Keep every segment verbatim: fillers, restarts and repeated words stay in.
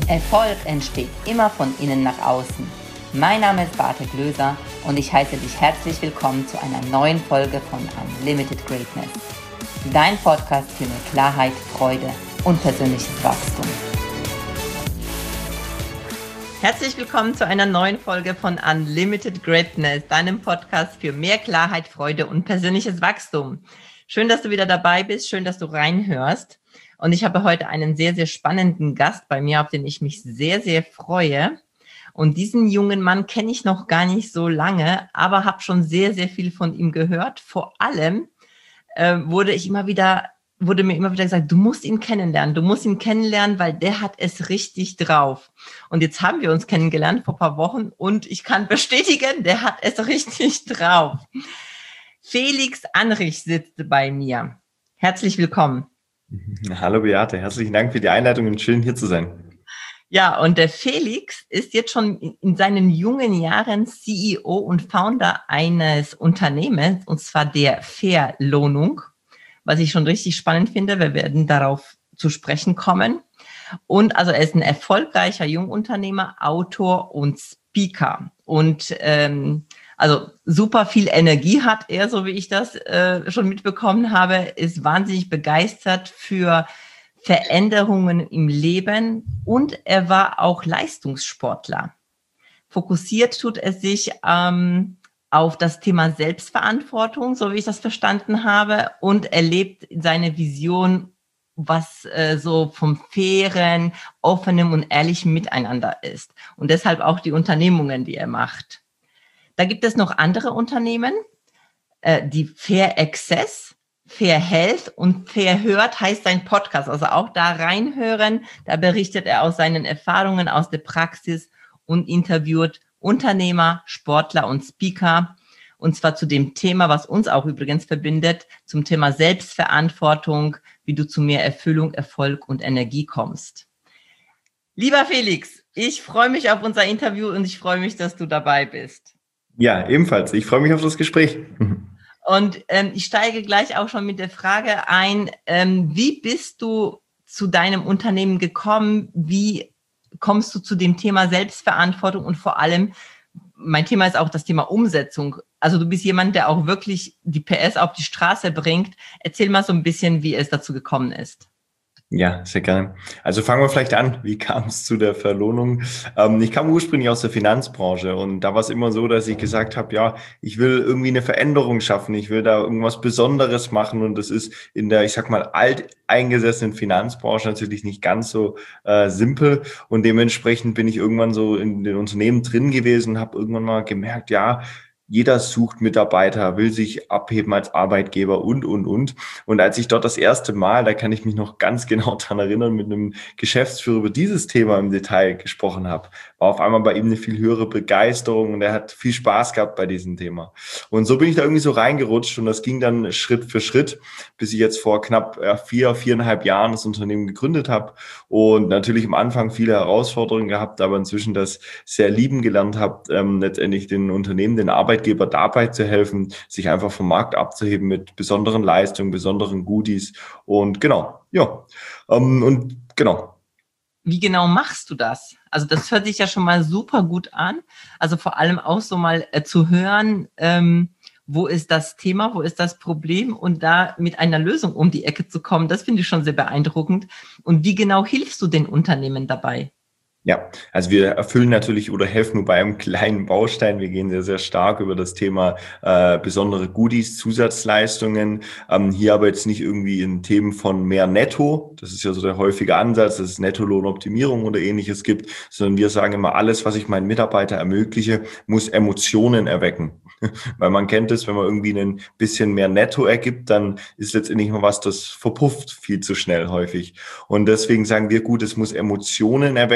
Erfolg entsteht immer von innen nach außen. Mein Name ist Bartek Löser und ich heiße dich herzlich willkommen zu einer neuen Folge von Unlimited Greatness. Dein Podcast für mehr Klarheit, Freude und persönliches Wachstum. Herzlich willkommen zu einer neuen Folge von Unlimited Greatness, deinem Podcast für mehr Klarheit, Freude und persönliches Wachstum. Schön, dass du wieder dabei bist, schön, dass du reinhörst. Und ich habe heute einen sehr, sehr spannenden Gast bei mir, auf den ich mich sehr, sehr freue. Und diesen jungen Mann kenne ich noch gar nicht so lange, aber habe schon sehr, sehr viel von ihm gehört. Vor allem äh, wurde ich immer wieder, wurde mir immer wieder gesagt, du musst ihn kennenlernen, du musst ihn kennenlernen, weil der hat es richtig drauf. Und jetzt haben wir uns kennengelernt vor ein paar Wochen und ich kann bestätigen, der hat es richtig drauf. Felix Anrich sitzt bei mir. Herzlich willkommen. Hallo Beate, herzlichen Dank für die Einleitung und schön hier zu sein. Ja, und der Felix ist jetzt schon in seinen jungen Jahren C E O und Founder eines Unternehmens, und zwar der Verlohnung, was ich schon richtig spannend finde. Wir werden darauf zu sprechen kommen. Und also er ist ein erfolgreicher Jungunternehmer, Autor und Speaker. Und ähm, also super viel Energie hat er, so wie ich das äh, schon mitbekommen habe, ist wahnsinnig begeistert für Veränderungen im Leben und er war auch Leistungssportler. Fokussiert tut er sich ähm, auf das Thema Selbstverantwortung, so wie ich das verstanden habe, und er lebt seine Vision, was äh, so vom fairen, offenem und ehrlichen Miteinander ist. Und deshalb auch die Unternehmungen, die er macht. Da gibt es noch andere Unternehmen, äh, die Fair Access, Fair Health und Fair Hört heißt sein Podcast. Also auch da reinhören. Da berichtet er aus seinen Erfahrungen aus der Praxis und interviewt Unternehmer, Sportler und Speaker. Und zwar zu dem Thema, was uns auch übrigens verbindet, zum Thema Selbstverantwortung, wie du zu mehr Erfüllung, Erfolg und Energie kommst. Lieber Felix, ich freue mich auf unser Interview und ich freue mich, dass du dabei bist. Ja, ebenfalls. Ich freue mich auf das Gespräch. Und ähm, ich steige gleich auch schon mit der Frage ein, ähm, wie bist du zu deinem Unternehmen gekommen? Wie kommst du zu dem Thema Selbstverantwortung? Und vor allem, mein Thema ist auch das Thema Umsetzung. Also du bist jemand, der auch wirklich die P S auf die Straße bringt. Erzähl mal so ein bisschen, wie es dazu gekommen ist. Ja, sehr gerne. Also fangen wir vielleicht an. Wie kam es zu der Verlohnung? Ähm, ich kam ursprünglich aus der Finanzbranche und da war es immer so, dass ich gesagt habe, ja, ich will irgendwie eine Veränderung schaffen. Ich will da irgendwas Besonderes machen und das ist in der, ich sag mal, alteingesessenen Finanzbranche natürlich nicht ganz so äh, simpel und dementsprechend bin ich irgendwann so in den Unternehmen drin gewesen, habe irgendwann mal gemerkt, ja, jeder sucht Mitarbeiter, will sich abheben als Arbeitgeber und, und, und. Und als ich dort das erste Mal, da kann ich mich noch ganz genau dran erinnern, mit einem Geschäftsführer über dieses Thema im Detail gesprochen habe, war auf einmal bei ihm eine viel höhere Begeisterung und er hat viel Spaß gehabt bei diesem Thema. Und so bin ich da irgendwie so reingerutscht und das ging dann Schritt für Schritt, bis ich jetzt vor knapp ja, vier, viereinhalb Jahren das Unternehmen gegründet habe und natürlich am Anfang viele Herausforderungen gehabt, aber inzwischen das sehr lieben gelernt habe, ähm, letztendlich den Unternehmen, den Arbeitgeber dabei zu helfen, sich einfach vom Markt abzuheben mit besonderen Leistungen, besonderen Goodies und genau, ja, ähm, und genau. Wie genau machst du das? Also das hört sich ja schon mal super gut an. Also vor allem auch so mal äh, zu hören, ähm, wo ist das Thema, wo ist das Problem und da mit einer Lösung um die Ecke zu kommen, das finde ich schon sehr beeindruckend. Und wie genau hilfst du den Unternehmen dabei? Ja, also wir erfüllen natürlich oder helfen nur bei einem kleinen Baustein. Wir gehen sehr, sehr stark über das Thema äh, besondere Goodies, Zusatzleistungen. Ähm, hier aber jetzt nicht irgendwie in Themen von mehr Netto. Das ist ja so der häufige Ansatz, dass es Nettolohnoptimierung oder ähnliches gibt, sondern wir sagen immer, alles, was ich meinen Mitarbeiter ermögliche, muss Emotionen erwecken. Weil man kennt es, wenn man irgendwie ein bisschen mehr Netto ergibt, dann ist letztendlich mal was, das verpufft viel zu schnell häufig. Und deswegen sagen wir, gut, es muss Emotionen erwecken und was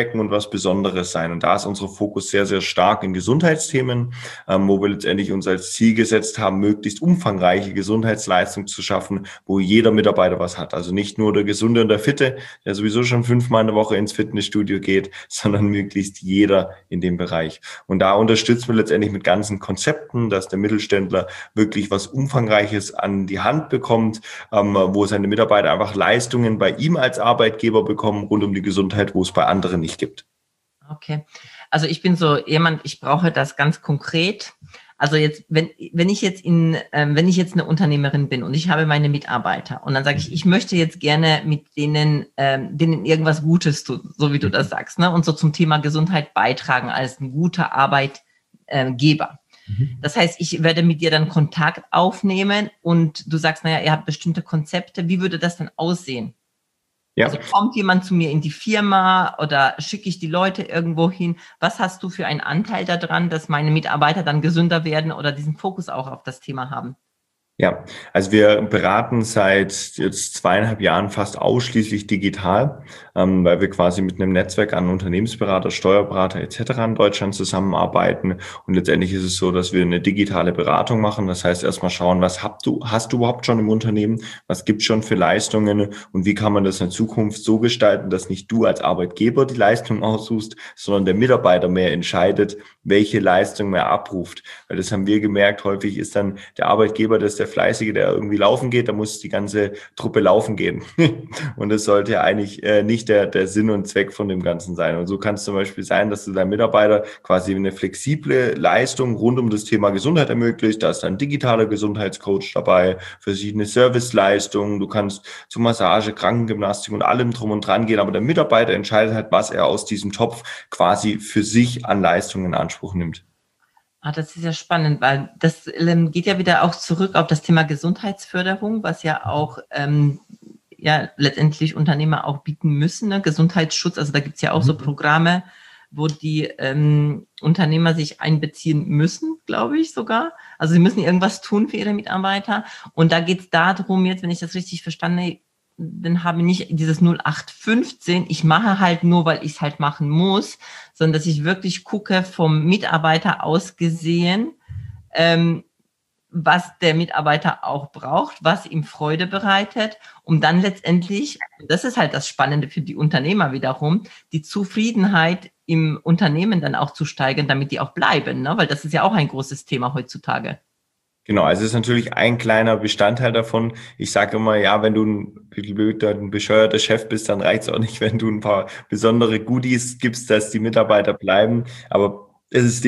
was Besonderes sein. Und da ist unser Fokus sehr, sehr stark in Gesundheitsthemen, ähm, wo wir letztendlich uns als Ziel gesetzt haben, möglichst umfangreiche Gesundheitsleistung zu schaffen, wo jeder Mitarbeiter was hat. Also nicht nur der Gesunde und der Fitte, der sowieso schon fünfmal in der Woche ins Fitnessstudio geht, sondern möglichst jeder in dem Bereich. Und da unterstützen wir letztendlich mit ganzen Konzepten, dass der Mittelständler wirklich was Umfangreiches an die Hand bekommt, ähm, wo seine Mitarbeiter einfach Leistungen bei ihm als Arbeitgeber bekommen, rund um die Gesundheit, wo es bei anderen nicht gibt. Okay. Also ich bin so jemand, ich brauche das ganz konkret. Also jetzt, wenn, wenn ich jetzt in, ähm, wenn ich jetzt eine Unternehmerin bin und ich habe meine Mitarbeiter und dann sage ich, ich möchte jetzt gerne mit denen, ähm, denen irgendwas Gutes tun, so wie du das sagst, ne? Und so zum Thema Gesundheit beitragen als ein guter Arbeitgeber. Mhm. Das heißt, ich werde mit dir dann Kontakt aufnehmen und du sagst, naja, ihr habt bestimmte Konzepte. Wie würde das denn aussehen? Ja. Also kommt jemand zu mir in die Firma oder schicke ich die Leute irgendwo hin? Was hast du für einen Anteil daran, dass meine Mitarbeiter dann gesünder werden oder diesen Fokus auch auf das Thema haben? Ja, also wir beraten seit jetzt zweieinhalb Jahren fast ausschließlich digital, ähm, weil wir quasi mit einem Netzwerk an Unternehmensberater, Steuerberater et cetera in Deutschland zusammenarbeiten. Und letztendlich ist es so, dass wir eine digitale Beratung machen. Das heißt, erstmal schauen, was habt du, hast du überhaupt schon im Unternehmen? Was gibt's schon für Leistungen? Und wie kann man das in Zukunft so gestalten, dass nicht du als Arbeitgeber die Leistung aussuchst, sondern der Mitarbeiter mehr entscheidet, welche Leistung mehr abruft? Weil das haben wir gemerkt, häufig ist dann der Arbeitgeber, das der Fleißige, der irgendwie laufen geht, da muss die ganze Truppe laufen gehen. Und das sollte ja eigentlich äh, nicht der, der Sinn und Zweck von dem Ganzen sein. Und so kann es zum Beispiel sein, dass du deinem Mitarbeiter quasi eine flexible Leistung rund um das Thema Gesundheit ermöglicht. Da ist dann ein digitaler Gesundheitscoach dabei, verschiedene Serviceleistungen. Du kannst zu Massage, Krankengymnastik und allem drum und dran gehen. Aber der Mitarbeiter entscheidet halt, was er aus diesem Topf quasi für sich an Leistungen in Anspruch nimmt. Ah, das ist ja spannend, weil das ähm, geht ja wieder auch zurück auf das Thema Gesundheitsförderung, was ja auch ähm, ja letztendlich Unternehmer auch bieten müssen, ne? Gesundheitsschutz, also da gibt's ja auch mhm. so Programme, wo die ähm, Unternehmer sich einbeziehen müssen, glaube ich sogar. Also sie müssen irgendwas tun für ihre Mitarbeiter. Und da geht's darum, jetzt, wenn ich das richtig verstanden habe, dann habe ich nicht dieses null acht fünfzehn, ich mache halt nur, weil ich es halt machen muss, sondern dass ich wirklich gucke, vom Mitarbeiter aus gesehen, ähm, was der Mitarbeiter auch braucht, was ihm Freude bereitet, um dann letztendlich, das ist halt das Spannende für die Unternehmer wiederum, die Zufriedenheit im Unternehmen dann auch zu steigern, damit die auch bleiben, ne? Weil das ist ja auch ein großes Thema heutzutage. Genau, also es ist natürlich ein kleiner Bestandteil davon. Ich sage immer, ja, wenn du ein, ein bescheuerter Chef bist, dann reicht es auch nicht, wenn du ein paar besondere Goodies gibst, dass die Mitarbeiter bleiben. Aber es ist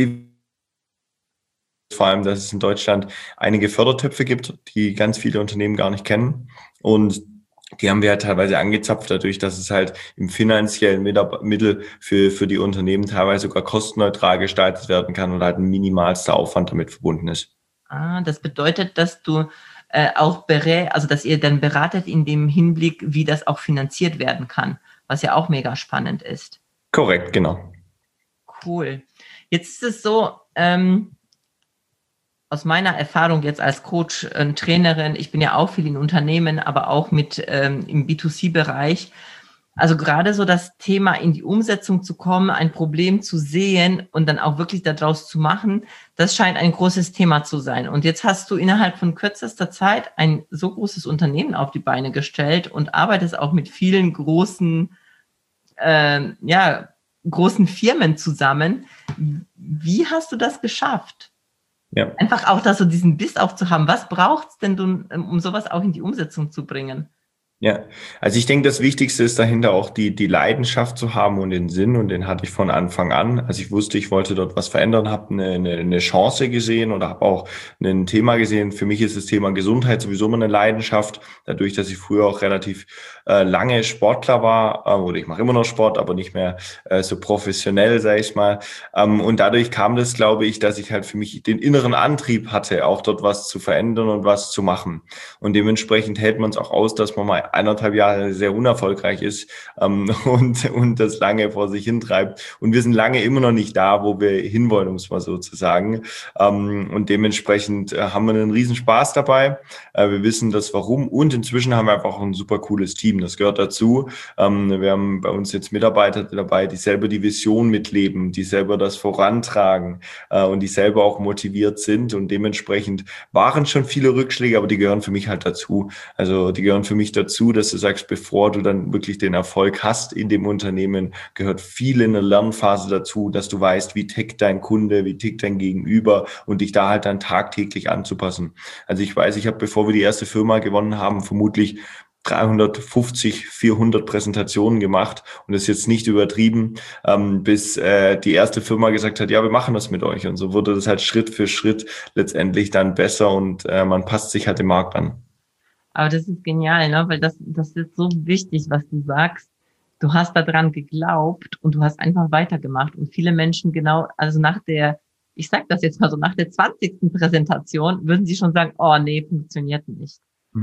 vor allem, dass es in Deutschland einige Fördertöpfe gibt, die ganz viele Unternehmen gar nicht kennen. Und die haben wir ja teilweise angezapft dadurch, dass es halt im finanziellen Mittel für, für die Unternehmen teilweise sogar kostenneutral gestaltet werden kann und halt ein minimalster Aufwand damit verbunden ist. Ah, das bedeutet, dass du äh, auch berät, also dass ihr dann beratet in dem Hinblick, wie das auch finanziert werden kann, was ja auch mega spannend ist. Korrekt, genau. Cool. Jetzt ist es so, ähm, aus meiner Erfahrung jetzt als Coach, äh, Trainerin, ich bin ja auch viel in Unternehmen, aber auch mit ähm, im B zwei C-Bereich. Also gerade so das Thema in die Umsetzung zu kommen, ein Problem zu sehen und dann auch wirklich daraus zu machen, das scheint ein großes Thema zu sein. Und jetzt hast du innerhalb von kürzester Zeit ein so großes Unternehmen auf die Beine gestellt und arbeitest auch mit vielen großen, äh, ja, großen Firmen zusammen. Wie hast du das geschafft? Ja. Einfach auch, dass so diesen Biss auch zu haben. Was braucht's denn, um sowas auch in die Umsetzung zu bringen? Ja, also ich denke, das Wichtigste ist dahinter auch die die Leidenschaft zu haben und den Sinn, und den hatte ich von Anfang an. Also ich wusste, ich wollte dort was verändern, habe eine, eine, eine Chance gesehen oder habe auch ein Thema gesehen. Für mich ist das Thema Gesundheit sowieso immer eine Leidenschaft, dadurch, dass ich früher auch relativ äh, lange Sportler war, äh, oder ich mache immer noch Sport, aber nicht mehr äh, so professionell, sage ich mal. Ähm, und dadurch kam das, glaube ich, dass ich halt für mich den inneren Antrieb hatte, auch dort was zu verändern und was zu machen. Und dementsprechend hält man es auch aus, dass man mal eineinhalb Jahre sehr unerfolgreich ist ähm, und, und das lange vor sich hintreibt. Und wir sind lange immer noch nicht da, wo wir hinwollen, um es mal so zu sagen. Ähm, und dementsprechend äh, haben wir einen riesen Spaß dabei. Äh, wir wissen das Warum und inzwischen haben wir einfach auch ein super cooles Team. Das gehört dazu. Ähm, wir haben bei uns jetzt Mitarbeiter dabei, die selber die Vision mitleben, die selber das vorantragen äh, und die selber auch motiviert sind. Und dementsprechend waren schon viele Rückschläge, aber die gehören für mich halt dazu. Also die gehören für mich dazu, dass du sagst, bevor du dann wirklich den Erfolg hast in dem Unternehmen, gehört viel in der Lernphase dazu, dass du weißt, wie tickt dein Kunde, wie tickt dein Gegenüber und dich da halt dann tagtäglich anzupassen. Also ich weiß, ich habe, bevor wir die erste Firma gewonnen haben, vermutlich dreihundertfünfzig, vierhundert Präsentationen gemacht und das ist jetzt nicht übertrieben, ähm, bis äh, die erste Firma gesagt hat, ja, wir machen das mit euch. Und so wurde das halt Schritt für Schritt letztendlich dann besser und äh, man passt sich halt dem Markt an. Aber das ist genial, ne? Weil das, das ist so wichtig, was du sagst. Du hast daran geglaubt und du hast einfach weitergemacht. Und viele Menschen genau, also nach der, ich sag das jetzt mal so, nach der zwanzigsten Präsentation würden sie schon sagen, oh nee, funktioniert nicht.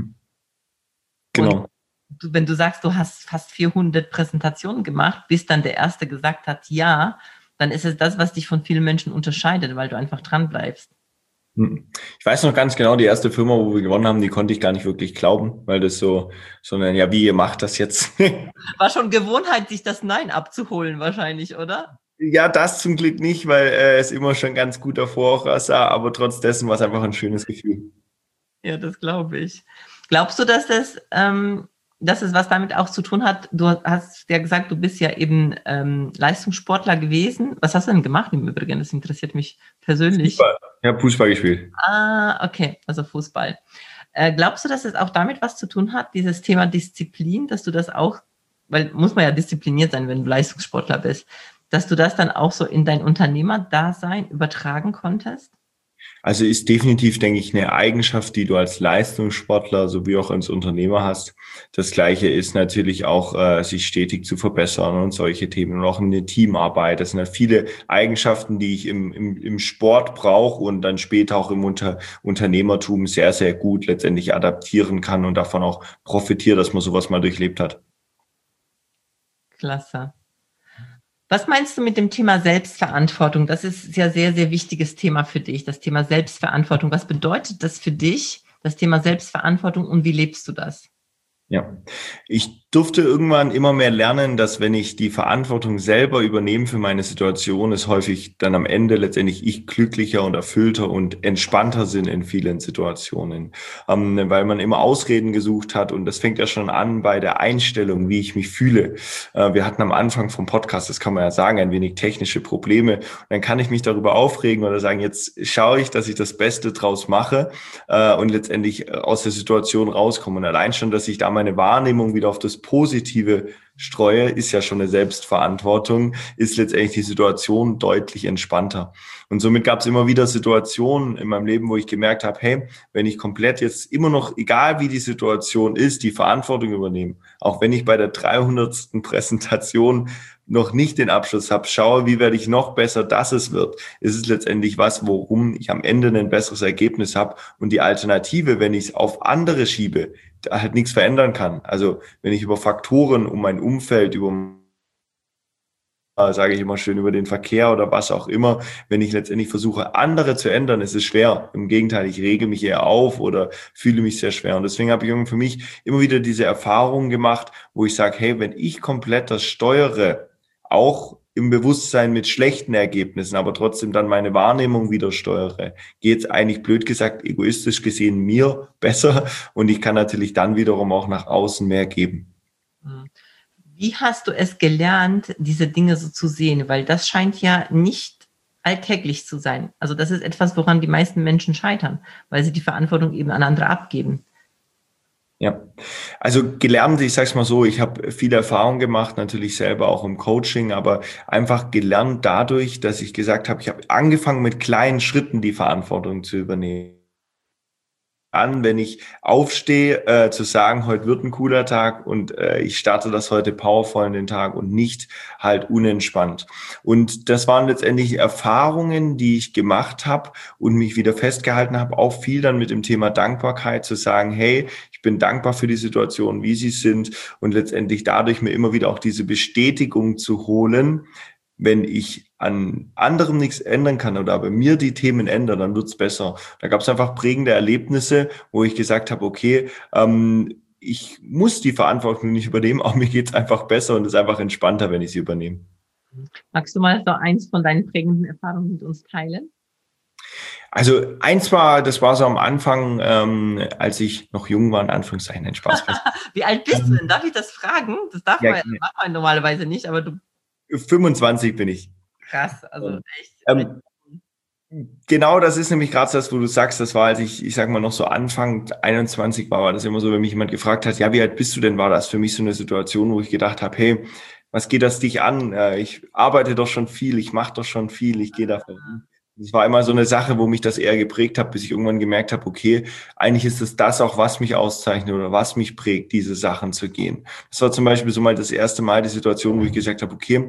Genau. Und du, wenn du sagst, du hast fast vierhundert Präsentationen gemacht, bis dann der Erste gesagt hat, ja, dann ist es das, was dich von vielen Menschen unterscheidet, weil du einfach dran bleibst. Ich weiß noch ganz genau, die erste Firma, wo wir gewonnen haben, die konnte ich gar nicht wirklich glauben, weil das so, sondern ja, wie ihr macht das jetzt? War schon Gewohnheit, sich das Nein abzuholen wahrscheinlich, oder? Ja, das zum Glück nicht, weil äh, es immer schon ganz gut davor aussah, aber trotz dessen war es einfach ein schönes Gefühl. Ja, das glaube ich. Glaubst du, dass das, ähm, dass es was damit auch zu tun hat? Du hast ja gesagt, du bist ja eben ähm, Leistungssportler gewesen. Was hast du denn gemacht im Übrigen? Das interessiert mich persönlich. Fußball. Ich habe Fußball gespielt. Ah, okay, also Fußball. Äh, glaubst du, dass es auch damit was zu tun hat, dieses Thema Disziplin, dass du das auch, weil muss man ja diszipliniert sein, wenn du Leistungssportler bist, dass du das dann auch so in dein Unternehmerdasein übertragen konntest? Also ist definitiv, denke ich, eine Eigenschaft, die du als Leistungssportler sowie auch als Unternehmer hast. Das Gleiche ist natürlich auch, äh, sich stetig zu verbessern und solche Themen und auch eine Teamarbeit. Das sind halt viele Eigenschaften, die ich im, im, im Sport brauche und dann später auch im Unter, Unternehmertum sehr, sehr gut letztendlich adaptieren kann und davon auch profitiere, dass man sowas mal durchlebt hat. Klasse. Was meinst du mit dem Thema Selbstverantwortung? Das ist ja sehr, sehr wichtiges Thema für dich, das Thema Selbstverantwortung. Was bedeutet das für dich, das Thema Selbstverantwortung, und wie lebst du das? Ja, ich durfte irgendwann immer mehr lernen, dass wenn ich die Verantwortung selber übernehme für meine Situation, ist häufig dann am Ende letztendlich ich glücklicher und erfüllter und entspannter sind in vielen Situationen, ähm, weil man immer Ausreden gesucht hat und das fängt ja schon an bei der Einstellung, wie ich mich fühle. Äh, wir hatten am Anfang vom Podcast, das kann man ja sagen, ein wenig technische Probleme. Und dann kann ich mich darüber aufregen oder sagen, jetzt schaue ich, dass ich das Beste draus mache äh, und letztendlich aus der Situation rauskomme. Und allein schon, dass ich da meine Wahrnehmung wieder auf das Positive streue, ist ja schon eine Selbstverantwortung, ist letztendlich die Situation deutlich entspannter. Und somit gab es immer wieder Situationen in meinem Leben, wo ich gemerkt habe, hey, wenn ich komplett jetzt immer noch, egal wie die Situation ist, die Verantwortung übernehme, auch wenn ich bei der dreihundertsten Präsentation noch nicht den Abschluss habe, schaue, wie werde ich noch besser, dass es wird. Es ist letztendlich was, worum ich am Ende ein besseres Ergebnis habe. Und die Alternative, wenn ich es auf andere schiebe, da halt nichts verändern kann. Also wenn ich über Faktoren um mein Umfeld, über, äh, sage ich immer schön, über den Verkehr oder was auch immer, wenn ich letztendlich versuche, andere zu ändern, ist es schwer. Im Gegenteil, ich rege mich eher auf oder fühle mich sehr schwer. Und deswegen habe ich für mich immer wieder diese Erfahrung gemacht, wo ich sage, hey, wenn ich komplett das steuere, auch im Bewusstsein mit schlechten Ergebnissen, aber trotzdem dann meine Wahrnehmung wieder steuere, geht es eigentlich blöd gesagt, egoistisch gesehen mir besser und ich kann natürlich dann wiederum auch nach außen mehr geben. Wie hast du es gelernt, diese Dinge so zu sehen? Weil das scheint ja nicht alltäglich zu sein. Also das ist etwas, woran die meisten Menschen scheitern, weil sie die Verantwortung eben an andere abgeben. Ja, also gelernt, ich sage es mal so, ich habe viel Erfahrung gemacht, natürlich selber auch im Coaching, aber einfach gelernt dadurch, dass ich gesagt habe, ich habe angefangen mit kleinen Schritten die Verantwortung zu übernehmen. an, wenn ich aufstehe, äh, zu sagen, heute wird ein cooler Tag und äh, ich starte das heute powervoll in den Tag und nicht halt unentspannt. Und das waren letztendlich Erfahrungen, die ich gemacht habe und mich wieder festgehalten habe, auch viel dann mit dem Thema Dankbarkeit zu sagen, hey, ich bin dankbar für die Situation, wie sie sind und letztendlich dadurch mir immer wieder auch diese Bestätigung zu holen, wenn ich an anderem nichts ändern kann oder bei mir die Themen ändern, dann wird's besser. Da gab es einfach prägende Erlebnisse, wo ich gesagt habe, okay, ähm, ich muss die Verantwortung nicht übernehmen, auch mir geht's einfach besser und es ist einfach entspannter, wenn ich sie übernehme. Magst du mal so eins von deinen prägenden Erfahrungen mit uns teilen? Also eins war, das war so am Anfang, ähm, als ich noch jung war, in Anführungszeichen, ein Spaß. Wie alt bist du denn? Darf ich das fragen? Das darf Ja, man, ja, macht man normalerweise nicht, aber du... fünfundzwanzig bin ich. Krass, also echt. Ähm, Genau, das ist nämlich gerade das, wo du sagst, das war, als ich, ich sag mal, noch so Anfang einundzwanzig war, war das immer so, wenn mich jemand gefragt hat, ja, wie alt bist du denn, war das für mich so eine Situation, wo ich gedacht habe, hey, was geht das dich an? Ich arbeite doch schon viel, ich mache doch schon viel, ich gehe davon. Das war immer so eine Sache, wo mich das eher geprägt hat, bis ich irgendwann gemerkt habe, okay, eigentlich ist es das auch, was mich auszeichnet oder was mich prägt, diese Sachen zu gehen. Das war zum Beispiel so mal das erste Mal die Situation, wo ich gesagt habe, okay,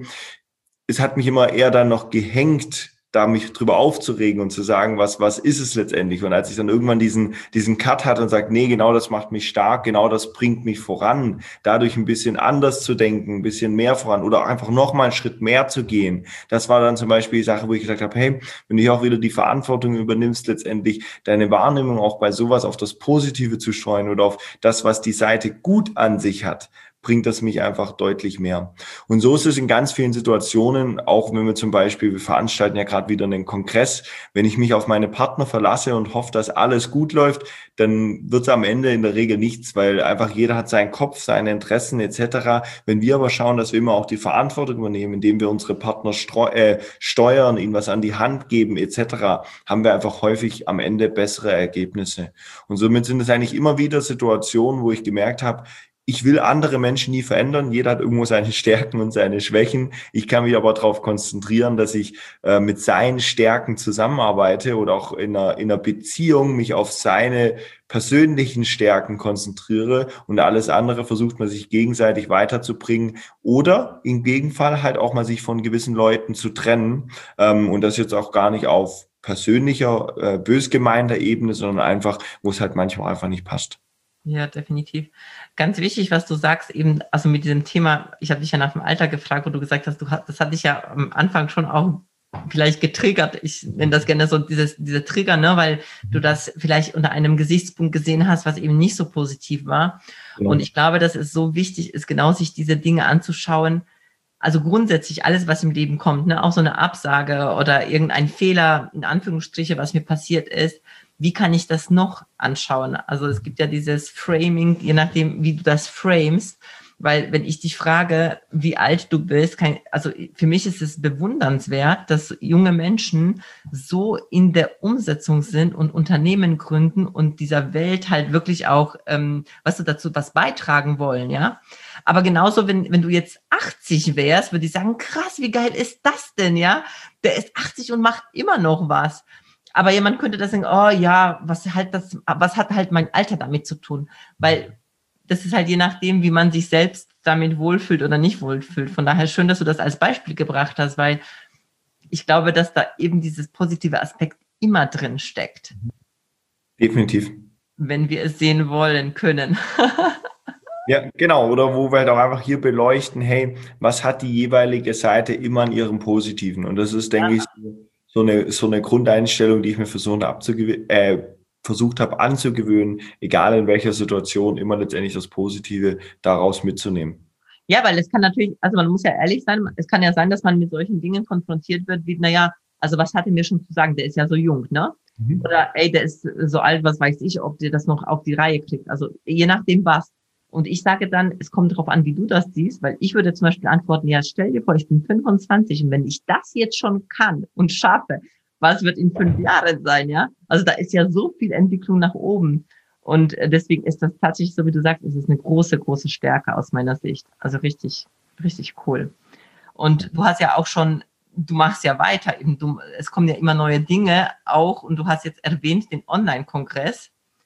es hat mich immer eher dann noch gehängt, da mich drüber aufzuregen und zu sagen, was, was ist es letztendlich? Und als ich dann irgendwann diesen, diesen Cut hatte und sage, nee, genau das macht mich stark, genau das bringt mich voran, dadurch ein bisschen anders zu denken, ein bisschen mehr voran oder einfach nochmal einen Schritt mehr zu gehen. Das war dann zum Beispiel die Sache, wo ich gesagt habe, hey, wenn du hier auch wieder die Verantwortung übernimmst, letztendlich deine Wahrnehmung auch bei sowas auf das Positive zu streuen oder auf das, was die Seite gut an sich hat, bringt das mich einfach deutlich mehr. Und so ist es in ganz vielen Situationen, auch wenn wir zum Beispiel, wir veranstalten ja gerade wieder einen Kongress, wenn ich mich auf meine Partner verlasse und hoffe, dass alles gut läuft, dann wird es am Ende in der Regel nichts, weil einfach jeder hat seinen Kopf, seine Interessen et cetera. Wenn wir aber schauen, dass wir immer auch die Verantwortung übernehmen, indem wir unsere Partner streu- äh, steuern, ihnen was an die Hand geben et cetera, haben wir einfach häufig am Ende bessere Ergebnisse. Und somit sind es eigentlich immer wieder Situationen, wo ich gemerkt habe, ich will andere Menschen nie verändern. Jeder hat irgendwo seine Stärken und seine Schwächen. Ich kann mich aber darauf konzentrieren, dass ich äh, mit seinen Stärken zusammenarbeite oder auch in einer, in einer Beziehung mich auf seine persönlichen Stärken konzentriere und alles andere versucht man sich gegenseitig weiterzubringen oder im Gegenfall halt auch mal sich von gewissen Leuten zu trennen. Ähm, und das jetzt auch gar nicht auf persönlicher, äh, bös gemeinter Ebene, sondern einfach, wo es halt manchmal einfach nicht passt. Ja, definitiv. Ganz wichtig, was du sagst, eben, also mit diesem Thema, ich habe dich ja nach dem Alter gefragt, wo du gesagt hast, du hast, das hat dich ja am Anfang schon auch vielleicht getriggert. Ich nenne das gerne so dieses, diese Trigger, ne, weil du das vielleicht unter einem Gesichtspunkt gesehen hast, was eben nicht so positiv war. Ja. Und ich glaube, dass es so wichtig ist, genau sich diese Dinge anzuschauen. Also grundsätzlich alles, was im Leben kommt, ne, auch so eine Absage oder irgendein Fehler, in Anführungsstriche, was mir passiert ist. Wie kann ich das noch anschauen? Also es gibt ja dieses Framing, je nachdem, wie du das framest, weil wenn ich dich frage, wie alt du bist, kann, also für mich ist es bewundernswert, dass junge Menschen so in der Umsetzung sind und Unternehmen gründen und dieser Welt halt wirklich auch, ähm, was du dazu was beitragen wollen, ja. Aber genauso, wenn, wenn du jetzt achtzig wärst, würde ich sagen, krass, wie geil ist das denn, ja? Der ist achtzig und macht immer noch was. Aber jemand könnte das sagen, oh ja, was halt das, was hat halt mein Alter damit zu tun? Weil das ist halt je nachdem, wie man sich selbst damit wohlfühlt oder nicht wohlfühlt. Von daher schön, dass du das als Beispiel gebracht hast, weil ich glaube, dass da eben dieses positive Aspekt immer drin steckt. Definitiv. Wenn wir es sehen wollen können. Ja, genau. Oder wo wir halt auch einfach hier beleuchten, hey, was hat die jeweilige Seite immer an ihrem Positiven? Und das ist, denke ja. ich, so eine, so eine Grundeinstellung, die ich mir versucht habe, äh, versucht habe anzugewöhnen, egal in welcher Situation, immer letztendlich das Positive daraus mitzunehmen. Ja, weil es kann natürlich, also man muss ja ehrlich sein, es kann ja sein, dass man mit solchen Dingen konfrontiert wird, wie, naja, also was hat er mir schon zu sagen, der ist ja so jung, ne? Mhm. Oder ey, der ist so alt, was weiß ich, ob der das noch auf die Reihe kriegt. Also je nachdem was. Und ich sage dann, es kommt darauf an, wie du das siehst, weil ich würde zum Beispiel antworten, ja, stell dir vor, ich bin fünfundzwanzig und wenn ich das jetzt schon kann und schaffe, was wird in fünf Jahren sein, ja? Also da ist ja so viel Entwicklung nach oben. Und deswegen ist das tatsächlich, so wie du sagst, es ist eine große, große Stärke aus meiner Sicht. Also richtig, richtig cool. Und du hast ja auch schon, du machst ja weiter, eben du, es kommen ja immer neue Dinge auch und du hast jetzt erwähnt den Online-Kongress.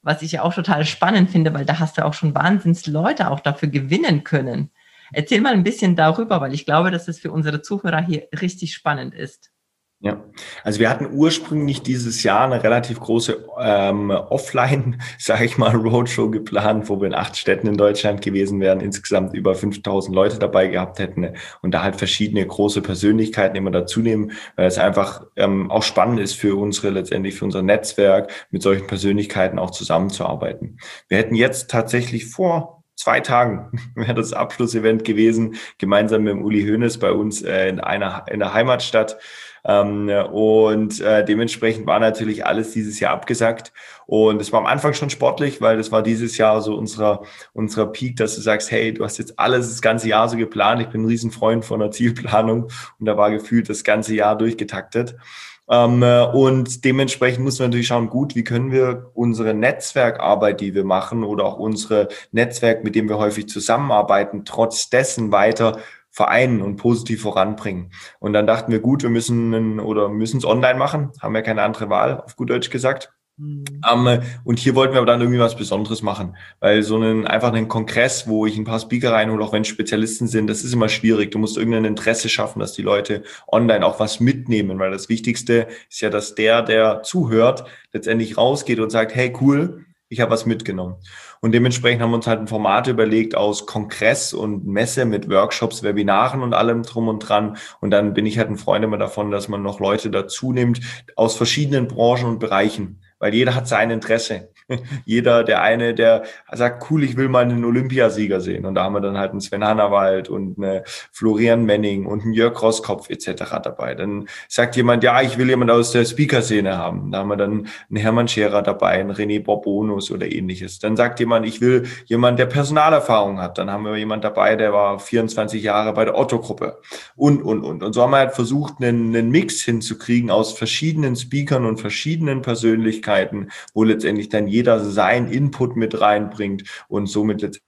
was ich ja auch total spannend finde, weil da hast du auch schon wahnsinns Leute auch dafür gewinnen können. Erzähl mal ein bisschen darüber, weil ich glaube, dass es für unsere Zuhörer hier richtig spannend ist. Ja, also wir hatten ursprünglich dieses Jahr eine relativ große ähm, Offline, sage ich mal, Roadshow geplant, wo wir in acht Städten in Deutschland gewesen wären, insgesamt über fünftausend Leute dabei gehabt hätten und da halt verschiedene große Persönlichkeiten immer dazu nehmen, weil es einfach ähm, auch spannend ist für unsere, letztendlich für unser Netzwerk, mit solchen Persönlichkeiten auch zusammenzuarbeiten. Wir hätten jetzt tatsächlich vor zwei Tagen wäre das Abschlussevent gewesen, gemeinsam mit dem Uli Hoeneß bei uns äh, in einer in der Heimatstadt. Ähm, und äh, dementsprechend war natürlich alles dieses Jahr abgesagt. Und es war am Anfang schon sportlich, weil das war dieses Jahr so unserer unserer Peak, dass du sagst, hey, du hast jetzt alles das ganze Jahr so geplant. Ich bin ein Riesenfreund von der Zielplanung und da war gefühlt das ganze Jahr durchgetaktet. Ähm, und dementsprechend muss man natürlich schauen, gut, wie können wir unsere Netzwerkarbeit, die wir machen oder auch unsere Netzwerk, mit dem wir häufig zusammenarbeiten, trotz dessen weiter vereinen und positiv voranbringen. Und dann dachten wir, gut, wir müssen oder müssen es online machen, haben ja keine andere Wahl, auf gut Deutsch gesagt. Mhm. Um, und hier wollten wir aber dann irgendwie was Besonderes machen, weil so einen einfach einen Kongress, wo ich ein paar Speaker reinhole, auch wenn es Spezialisten sind, das ist immer schwierig. Du musst irgendein Interesse schaffen, dass die Leute online auch was mitnehmen, weil das Wichtigste ist ja, dass der, der zuhört, letztendlich rausgeht und sagt, hey, cool, ich habe was mitgenommen. Und dementsprechend haben wir uns halt ein Format überlegt aus Kongress und Messe mit Workshops, Webinaren und allem drum und dran. Und dann bin ich halt ein Freund immer davon, dass man noch Leute dazu nimmt aus verschiedenen Branchen und Bereichen, weil jeder hat sein Interesse. Jeder, der eine, der sagt, cool, ich will mal einen Olympiasieger sehen. Und da haben wir dann halt einen Sven Hannawald und eine Florian Menning und einen Jörg Roskopf et cetera dabei. Dann sagt jemand, ja, ich will jemand aus der Speaker-Szene haben. Da haben wir dann einen Hermann Scherer dabei, einen René Borbonus oder ähnliches. Dann sagt jemand, ich will jemand, der Personalerfahrung hat. Dann haben wir jemand dabei, der war vierundzwanzig Jahre bei der Otto-Gruppe und, und, und. Und so haben wir halt versucht, einen, einen Mix hinzukriegen aus verschiedenen Speakern und verschiedenen Persönlichkeiten, wo letztendlich dann jeder sein Input mit reinbringt und somit letztendlich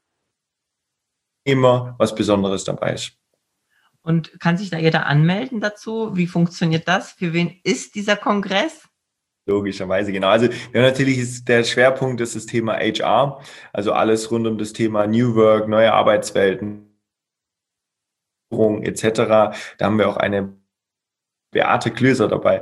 immer was Besonderes dabei ist. Und kann sich da jeder anmelden dazu? Wie funktioniert das? Für wen ist dieser Kongress? Logischerweise, genau. Also ja, natürlich ist der Schwerpunkt ist das Thema H R, also alles rund um das Thema New Work, neue Arbeitswelten et cetera. Da haben wir auch eine Beate Klöser dabei.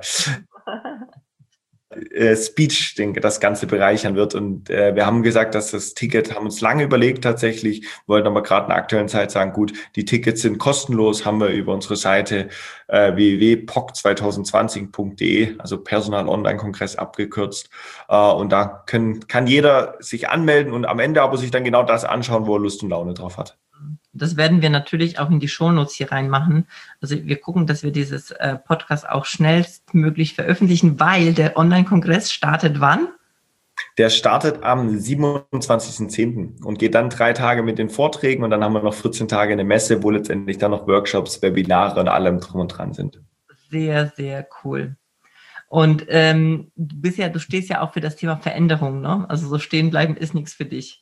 Speech, denke, das Ganze bereichern wird. Und äh, wir haben gesagt, dass das Ticket, haben uns lange überlegt tatsächlich, wollten aber gerade in der aktuellen Zeit sagen, gut, die Tickets sind kostenlos, haben wir über unsere Seite äh, w w w punkt p o c zwanzig zwanzig punkt d e, also Personal Online Kongress abgekürzt. Äh, und da können, kann jeder sich anmelden und am Ende aber sich dann genau das anschauen, wo er Lust und Laune drauf hat. Das werden wir natürlich auch in die Shownotes hier reinmachen. Also wir gucken, dass wir dieses äh, Podcast auch schnellstmöglich veröffentlichen, weil der Online-Kongress startet wann? Der startet am siebenundzwanzigsten zehnten und geht dann drei Tage mit den Vorträgen und dann haben wir noch vierzehn Tage eine Messe, wo letztendlich dann noch Workshops, Webinare und allem drum und dran sind. Sehr, sehr cool. Und ähm, du bist ja, du stehst ja auch für das Thema Veränderung, ne? Also so stehen bleiben ist nichts für dich.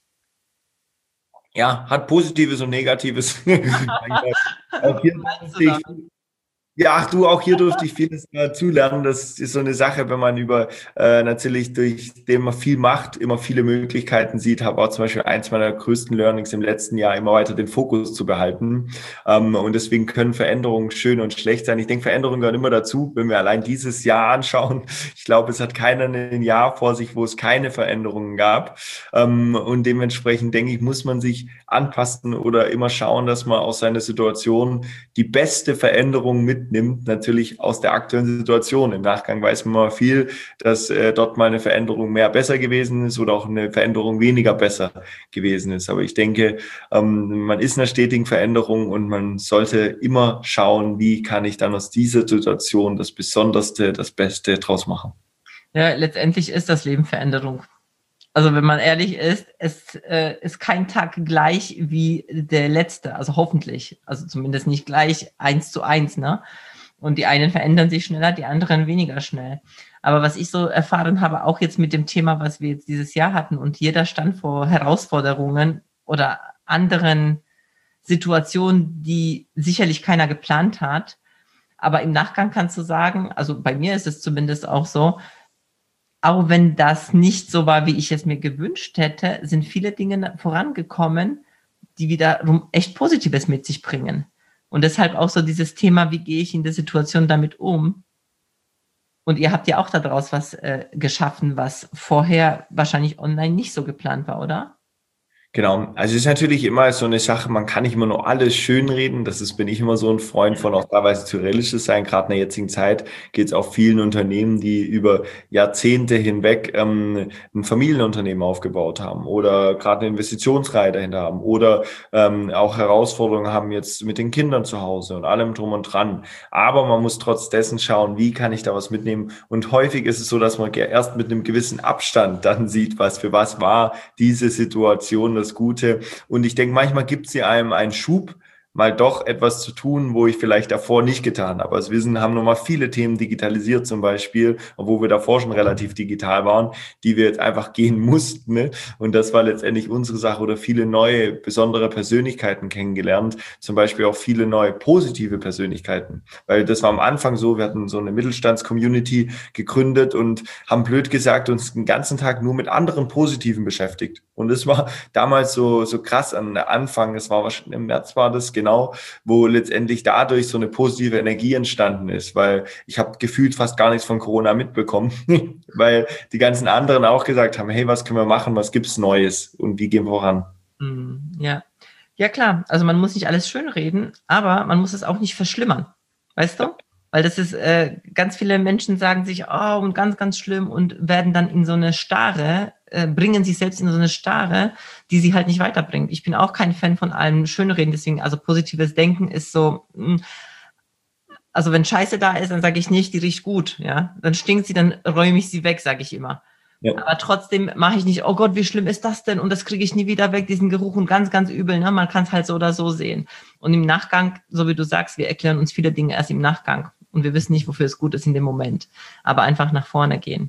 Ja, hat Positives und Negatives. Auch hier ich, ja, ach du, auch hier durfte ich vieles dazulernen. Das ist so eine Sache, wenn man über äh, natürlich durch den man viel macht, immer viele Möglichkeiten sieht, habe auch zum Beispiel eins meiner größten Learnings im letzten Jahr, immer weiter den Fokus zu behalten. Ähm, und deswegen können Veränderungen schön und schlecht sein. Ich denke, Veränderungen gehören immer dazu, wenn wir allein dieses Jahr anschauen. Ich glaube, es hat keiner ein Jahr vor sich, wo es keine Veränderungen gab. Ähm, und dementsprechend denke ich, muss man sich anpassen oder immer schauen, dass man aus seiner Situation die beste Veränderung mit nimmt, natürlich aus der aktuellen Situation. Im Nachgang weiß man mal viel, dass äh, dort mal eine Veränderung mehr besser gewesen ist oder auch eine Veränderung weniger besser gewesen ist. Aber ich denke, ähm, man ist in einer stetigen Veränderung und man sollte immer schauen, wie kann ich dann aus dieser Situation das Besonderste, das Beste draus machen. Ja, letztendlich ist das Leben Veränderung. Also wenn man ehrlich ist, es äh, ist kein Tag gleich wie der letzte, also hoffentlich, also zumindest nicht gleich eins zu eins, ne? Und die einen verändern sich schneller, die anderen weniger schnell. Aber was ich so erfahren habe, auch jetzt mit dem Thema, was wir jetzt dieses Jahr hatten, und jeder stand vor Herausforderungen oder anderen Situationen, die sicherlich keiner geplant hat. Aber im Nachgang kannst du sagen, also bei mir ist es zumindest auch so, auch wenn das nicht so war, wie ich es mir gewünscht hätte, sind viele Dinge vorangekommen, die wiederum echt Positives mit sich bringen. Und deshalb auch so dieses Thema, wie gehe ich in der Situation damit um? Und ihr habt ja auch daraus was äh, geschaffen, was vorher wahrscheinlich online nicht so geplant war, oder? Genau, also es ist natürlich immer so eine Sache, man kann nicht immer nur alles schönreden, das ist, bin ich immer so ein Freund von, auch teilweise zu realistisch sein. Gerade in der jetzigen Zeit geht es auch vielen Unternehmen, die über Jahrzehnte hinweg ähm, ein Familienunternehmen aufgebaut haben oder gerade eine Investitionsreihe dahinter haben oder ähm, auch Herausforderungen haben jetzt mit den Kindern zu Hause und allem drum und dran. Aber man muss trotz dessen schauen, wie kann ich da was mitnehmen, und häufig ist es so, dass man erst mit einem gewissen Abstand dann sieht, was für was war diese Situation, das Gute. Und ich denke, manchmal gibt sie einem einen Schub, mal doch etwas zu tun, wo ich vielleicht davor nicht getan habe. Als Wissen haben nochmal viele Themen digitalisiert zum Beispiel, obwohl wir davor schon relativ digital waren, die wir jetzt einfach gehen mussten. Ne? Und das war letztendlich unsere Sache, oder viele neue, besondere Persönlichkeiten kennengelernt, zum Beispiel auch viele neue positive Persönlichkeiten. Weil das war am Anfang so, wir hatten so eine Mittelstands-Community gegründet und haben blöd gesagt uns den ganzen Tag nur mit anderen Positiven beschäftigt. Und es war damals so, so krass an der Anfang, es war wahrscheinlich im März war das, genau, wo letztendlich dadurch so eine positive Energie entstanden ist, weil ich habe gefühlt fast gar nichts von Corona mitbekommen, weil die ganzen anderen auch gesagt haben, hey, was können wir machen, was gibt's Neues und wie gehen wir voran? Ja, ja klar, also man muss nicht alles schönreden, aber man muss es auch nicht verschlimmern, weißt du? Weil das ist, äh, ganz viele Menschen sagen sich, oh, und ganz, ganz schlimm, und werden dann in so eine Starre, äh, bringen sich selbst in so eine Starre, die sie halt nicht weiterbringt. Ich bin auch kein Fan von allem Schönreden, deswegen, also positives Denken ist so, mh, also wenn Scheiße da ist, dann sage ich nicht, die riecht gut, ja. Dann stinkt sie, dann räume ich sie weg, sage ich immer. Ja. Aber trotzdem mache ich nicht, oh Gott, wie schlimm ist das denn? Und das kriege ich nie wieder weg, diesen Geruch, und ganz, ganz übel. Ne? Man kann es halt so oder so sehen. Und im Nachgang, so wie du sagst, wir erklären uns viele Dinge erst im Nachgang. Und wir wissen nicht, wofür es gut ist in dem Moment. Aber einfach nach vorne gehen.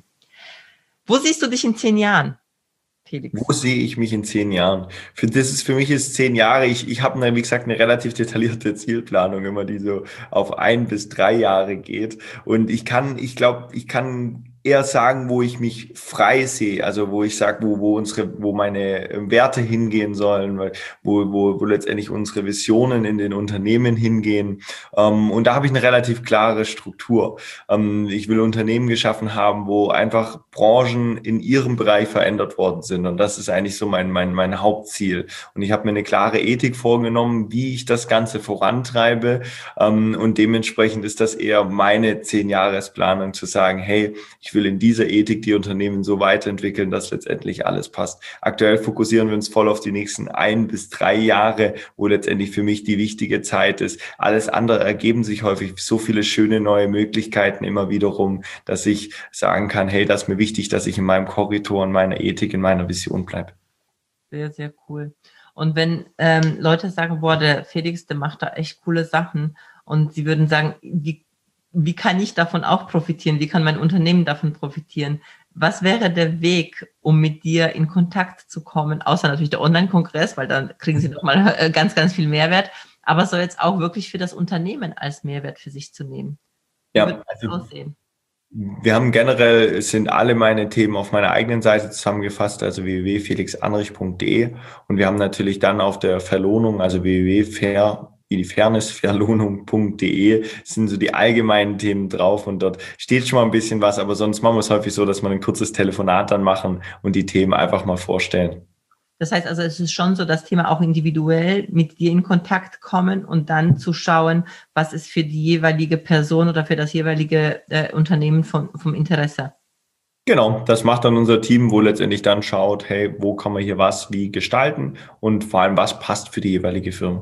Wo siehst du dich in zehn Jahren, Felix? Wo sehe ich mich in zehn Jahren? Für das ist, für mich ist zehn Jahre, ich, ich habe, wie gesagt, eine relativ detaillierte Zielplanung, immer die so auf ein bis drei Jahre geht. Und ich kann, ich glaube, ich kann eher sagen, wo ich mich frei sehe, also wo ich sage, wo, wo unsere, wo meine Werte hingehen sollen, wo, wo, wo letztendlich unsere Visionen in den Unternehmen hingehen. Und da habe ich eine relativ klare Struktur. Ich will Unternehmen geschaffen haben, wo einfach Branchen in ihrem Bereich verändert worden sind. Und das ist eigentlich so mein, mein, mein Hauptziel. Und ich habe mir eine klare Ethik vorgenommen, wie ich das Ganze vorantreibe. Und dementsprechend ist das eher meine Zehn-Jahres-Planung, zu sagen, hey, ich will in dieser Ethik die Unternehmen so weiterentwickeln, dass letztendlich alles passt. Aktuell fokussieren wir uns voll auf die nächsten ein bis drei Jahre, wo letztendlich für mich die wichtige Zeit ist. Alles andere ergeben sich häufig so viele schöne neue Möglichkeiten immer wiederum, dass ich sagen kann, hey, das ist mir wichtig, dass ich in meinem Korridor, in meiner Ethik, in meiner Vision bleibe. Sehr, sehr cool. Und wenn ähm, Leute sagen, boah, der Felix, der macht da echt coole Sachen, und sie würden sagen, wie Wie kann ich davon auch profitieren? Wie kann mein Unternehmen davon profitieren? Was wäre der Weg, um mit dir in Kontakt zu kommen? Außer natürlich der Online-Kongress, weil dann kriegen sie nochmal ganz, ganz viel Mehrwert. Aber so jetzt auch wirklich für das Unternehmen als Mehrwert für sich zu nehmen. Wie ja, wird das also aussehen? Wir haben generell, es sind alle meine Themen auf meiner eigenen Seite zusammengefasst, also w w w punkt felix anrich punkt d e. Und wir haben natürlich dann auf der Verlohnung, also w w w punkt fair wie die Fairness, verlohnung punkt d e, sind so die allgemeinen Themen drauf, und dort steht schon mal ein bisschen was, aber sonst machen wir es häufig so, dass wir ein kurzes Telefonat dann machen und die Themen einfach mal vorstellen. Das heißt also, es ist schon so, das Thema auch individuell mit dir in Kontakt kommen und dann zu schauen, was ist für die jeweilige Person oder für das jeweilige äh, Unternehmen vom, vom Interesse. Genau, das macht dann unser Team, wo letztendlich dann schaut, hey, wo kann man hier was wie gestalten und vor allem, was passt für die jeweilige Firma.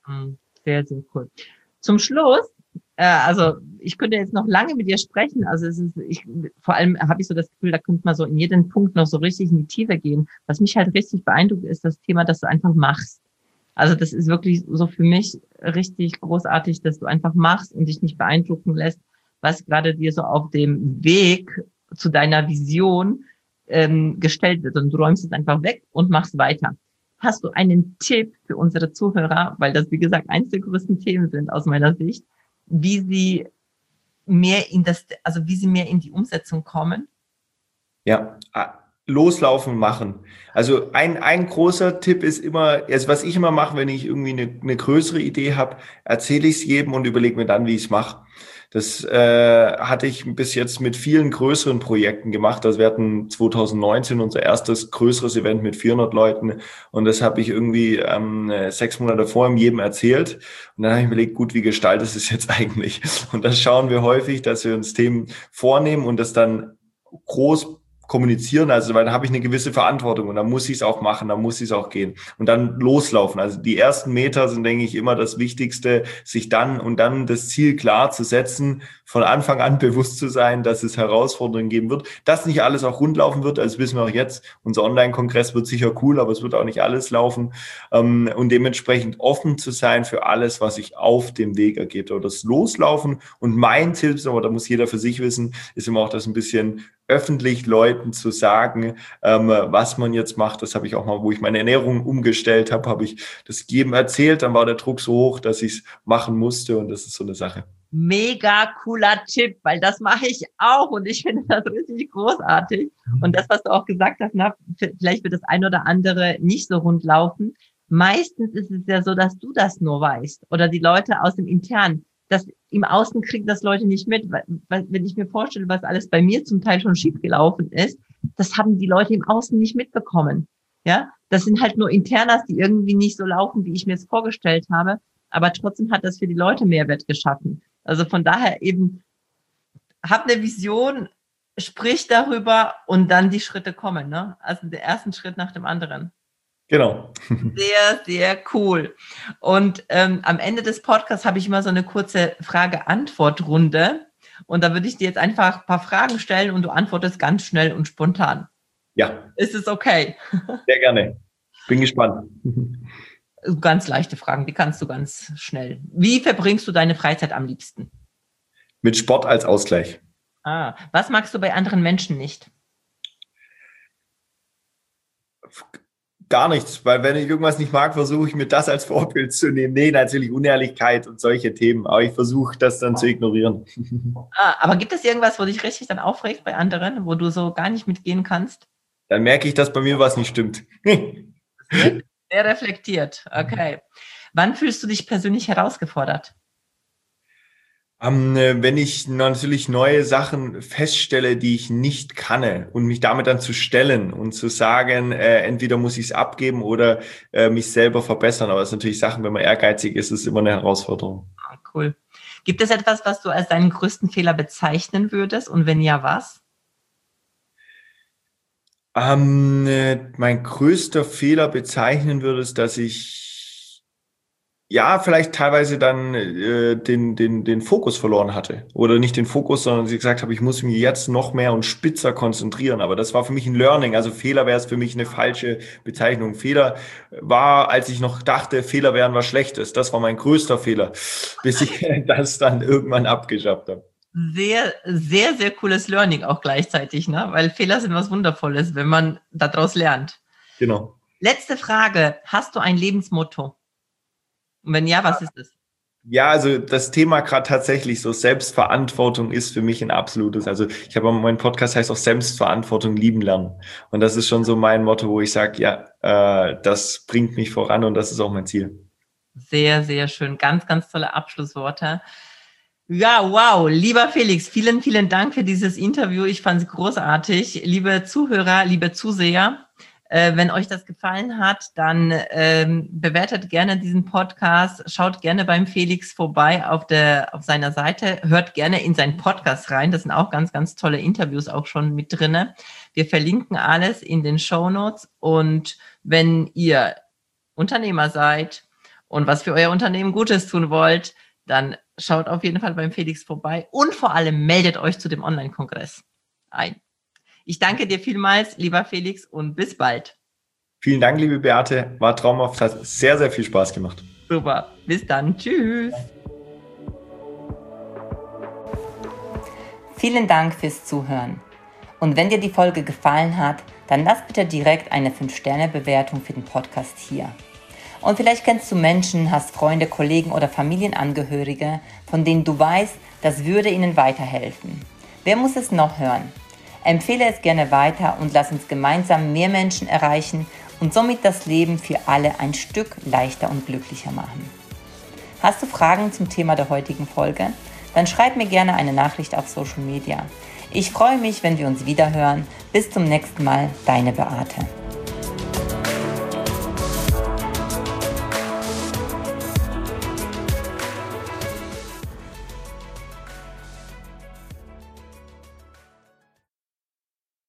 Sehr, sehr cool. Zum Schluss, äh, also ich könnte jetzt noch lange mit dir sprechen, also es ist, ich, vor allem habe ich so das Gefühl, da könnte man so in jeden Punkt noch so richtig in die Tiefe gehen. Was mich halt richtig beeindruckt, ist das Thema, dass du einfach machst. Also das ist wirklich so für mich richtig großartig, dass du einfach machst und dich nicht beeindrucken lässt, was gerade dir so auf dem Weg zu deiner Vision ähm, gestellt wird. Und du räumst es einfach weg und machst weiter. Hast du einen Tipp für unsere Zuhörer, weil das, wie gesagt, eines der größten Themen sind aus meiner Sicht, wie sie mehr in das, also wie sie mehr in die Umsetzung kommen? Ja, loslaufen, machen. Also ein, ein großer Tipp ist immer, also was ich immer mache, wenn ich irgendwie eine, eine größere Idee habe, erzähle ich es jedem und überlege mir dann, wie ich es mache. Das äh, hatte ich bis jetzt mit vielen größeren Projekten gemacht. Also wir hatten zwanzig neunzehn unser erstes größeres Event mit vierhundert Leuten und das habe ich irgendwie ähm, sechs Monate vorher jedem erzählt. Und dann habe ich mir überlegt, gut, wie gestaltet es jetzt eigentlich? Und das schauen wir häufig, dass wir uns Themen vornehmen und das dann groß kommunizieren, also weil dann habe ich eine gewisse Verantwortung und dann muss ich es auch machen, dann muss ich es auch gehen und dann loslaufen. Also die ersten Meter sind, denke ich, immer das Wichtigste, sich dann und dann das Ziel klar zu setzen, von Anfang an bewusst zu sein, dass es Herausforderungen geben wird, dass nicht alles auch rund laufen wird, also wissen wir auch jetzt, unser Online-Kongress wird sicher cool, aber es wird auch nicht alles laufen und dementsprechend offen zu sein für alles, was sich auf dem Weg ergibt oder das Loslaufen und mein Tipp, aber da muss jeder für sich wissen, ist immer auch das ein bisschen öffentlich Leuten zu sagen, ähm, was man jetzt macht. Das habe ich auch mal, wo ich meine Ernährung umgestellt habe, habe ich das jedem erzählt. Dann war der Druck so hoch, dass ich es machen musste und das ist so eine Sache. Mega cooler Tipp, weil das mache ich auch und ich finde das richtig großartig. Und das, was du auch gesagt hast, na, vielleicht wird das ein oder andere nicht so rund laufen. Meistens ist es ja so, dass du das nur weißt oder die Leute aus dem Internen. Das im Außen kriegen das Leute nicht mit, weil, weil, wenn ich mir vorstelle, was alles bei mir zum Teil schon schiefgelaufen ist, das haben die Leute im Außen nicht mitbekommen. Ja, das sind halt nur Internas, die irgendwie nicht so laufen, wie ich mir es vorgestellt habe, aber trotzdem hat das für die Leute Mehrwert geschaffen. Also von daher eben, hab eine Vision, sprich darüber und dann die Schritte kommen, ne? Also der ersten Schritt nach dem anderen. Genau. Sehr, sehr cool. Und ähm, am Ende des Podcasts habe ich immer so eine kurze Frage-Antwort-Runde. Und da würde ich dir jetzt einfach ein paar Fragen stellen und du antwortest ganz schnell und spontan. Ja. Ist es okay? Sehr gerne. Bin gespannt. Ganz leichte Fragen, die kannst du ganz schnell. Wie verbringst du deine Freizeit am liebsten? Mit Sport als Ausgleich. Ah, was magst du bei anderen Menschen nicht? Gar nichts, weil wenn ich irgendwas nicht mag, versuche ich mir das als Vorbild zu nehmen. Nee, natürlich Unehrlichkeit und solche Themen, aber ich versuche das dann zu ignorieren. Ah, aber gibt es irgendwas, wo dich richtig dann aufregt bei anderen, wo du so gar nicht mitgehen kannst? Dann merke ich, dass bei mir was nicht stimmt. Sehr reflektiert, okay. Wann fühlst du dich persönlich herausgefordert? Ähm, wenn ich natürlich neue Sachen feststelle, die ich nicht kann und mich damit dann zu stellen und zu sagen, äh, entweder muss ich es abgeben oder äh, mich selber verbessern. Aber es sind natürlich Sachen, wenn man ehrgeizig ist, ist es immer eine Herausforderung. Ah, cool. Gibt es etwas, was du als deinen größten Fehler bezeichnen würdest und wenn ja, was? Ähm, äh, mein größter Fehler bezeichnen würde ist, dass ich ja, vielleicht teilweise dann äh, den, den, den Fokus verloren hatte. Oder nicht den Fokus, sondern sie gesagt habe, ich muss mich jetzt noch mehr und spitzer konzentrieren. Aber das war für mich ein Learning. Also Fehler wäre es für mich eine falsche Bezeichnung. Fehler war, als ich noch dachte, Fehler wären was Schlechtes. Das war mein größter Fehler, bis ich das dann irgendwann abgeschafft habe. Sehr, sehr, sehr cooles Learning auch gleichzeitig, ne? Weil Fehler sind was Wundervolles, wenn man daraus lernt. Genau. Letzte Frage. Hast du ein Lebensmotto? Und wenn ja, was ist es? Ja, also das Thema gerade tatsächlich so Selbstverantwortung ist für mich ein absolutes. Also ich habe mein Podcast heißt auch Selbstverantwortung lieben lernen. Und das ist schon so mein Motto, wo ich sage, ja, äh, das bringt mich voran und das ist auch mein Ziel. Sehr, sehr schön. Ganz, ganz tolle Abschlussworte. Ja, wow. Lieber Felix, vielen, vielen Dank für dieses Interview. Ich fand es großartig. Liebe Zuhörer, liebe Zuseher, Äh, wenn euch das gefallen hat, dann ähm, bewertet gerne diesen Podcast, schaut gerne beim Felix vorbei auf der auf seiner Seite, hört gerne in seinen Podcast rein. Das sind auch ganz, ganz tolle Interviews auch schon mit drinne. Wir verlinken alles in den Shownotes und wenn ihr Unternehmer seid und was für euer Unternehmen Gutes tun wollt, dann schaut auf jeden Fall beim Felix vorbei und vor allem meldet euch zu dem Online-Kongress ein. Ich danke dir vielmals, lieber Felix, und bis bald. Vielen Dank, liebe Beate. War traumhaft, hat sehr, sehr viel Spaß gemacht. Super. Bis dann. Tschüss. Vielen Dank fürs Zuhören. Und wenn dir die Folge gefallen hat, dann lass bitte direkt eine fünf Sterne Bewertung für den Podcast hier. Und vielleicht kennst du Menschen, hast Freunde, Kollegen oder Familienangehörige, von denen du weißt, das würde ihnen weiterhelfen. Wer muss es noch hören? Empfehle es gerne weiter und lass uns gemeinsam mehr Menschen erreichen und somit das Leben für alle ein Stück leichter und glücklicher machen. Hast du Fragen zum Thema der heutigen Folge? Dann schreib mir gerne eine Nachricht auf Social Media. Ich freue mich, wenn wir uns wiederhören. Bis zum nächsten Mal, deine Beate.